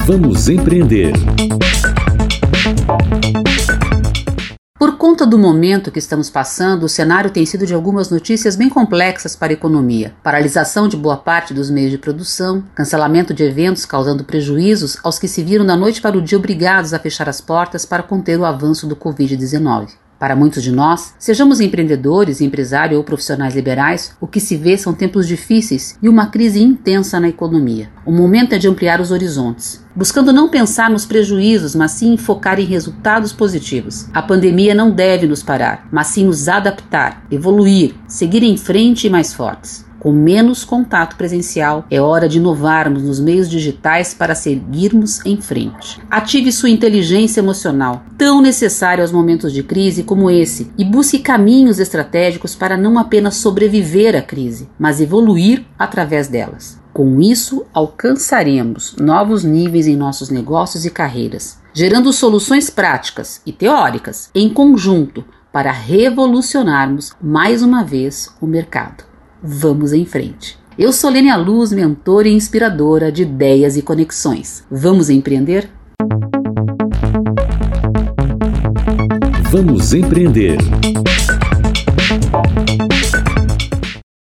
Vamos empreender. Por conta do momento que estamos passando, o cenário tem sido de algumas notícias bem complexas para a economia. Paralisação de boa parte dos meios de produção, cancelamento de eventos causando prejuízos aos que se viram da noite para o dia obrigados a fechar as portas para conter o avanço do Covid-19. Para muitos de nós, sejamos empreendedores, empresários ou profissionais liberais, o que se vê são tempos difíceis e uma crise intensa na economia. O momento é de ampliar os horizontes, buscando não pensar nos prejuízos, mas sim focar em resultados positivos. A pandemia não deve nos parar, mas sim nos adaptar, evoluir, seguir em frente e mais fortes. Com menos contato presencial, é hora de inovarmos nos meios digitais para seguirmos em frente. Ative sua inteligência emocional, tão necessária aos momentos de crise como esse, e busque caminhos estratégicos para não apenas sobreviver à crise, mas evoluir através delas. Com isso, alcançaremos novos níveis em nossos negócios e carreiras, gerando soluções práticas e teóricas em conjunto para revolucionarmos mais uma vez o mercado. Vamos em frente. Eu sou Lênia Luz, mentora e inspiradora de ideias e conexões. Vamos empreender? Vamos empreender.